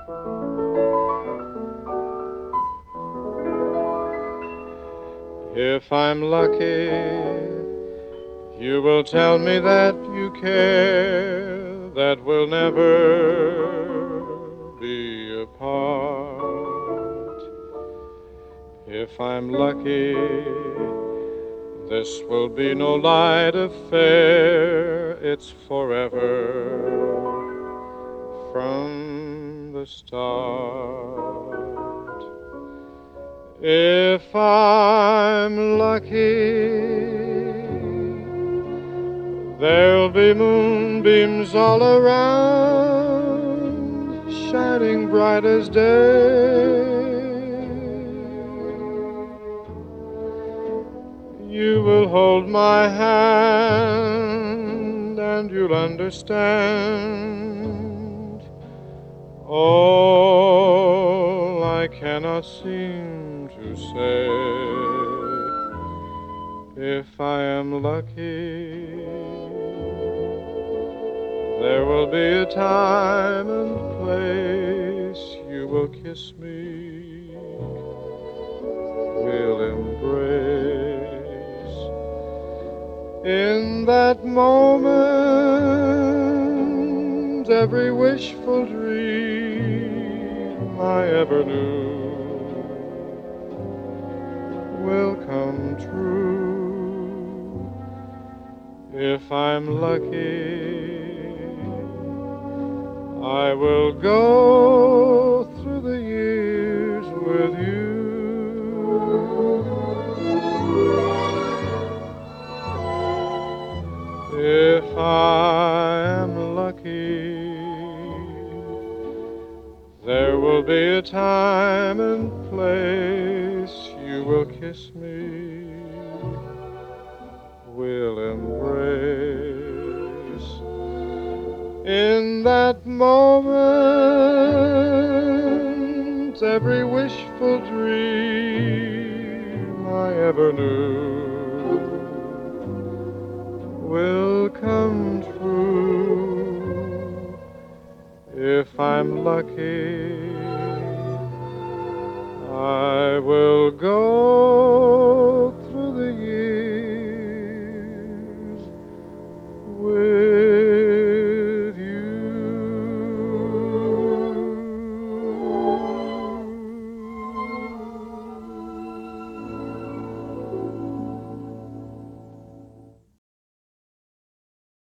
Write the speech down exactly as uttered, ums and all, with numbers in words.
If I'm lucky, you will tell me that you care, that we'll never be apart. If I'm lucky, this will be no light affair, it's forever from the start. If I'm lucky, there'll be moonbeams all around, shining bright as day. You will hold my hand and you'll understand all I cannot seem to say. If I am lucky, there will be a time and place you will kiss me, we'll embrace. In that moment, every wishful dream I ever knew will come true. If I'm lucky, I will go through the years with you. If I am lucky, there will be a time and place you will kiss me, we'll embrace. In that moment, every wishful dream I ever knew will come true. If I'm lucky, I will go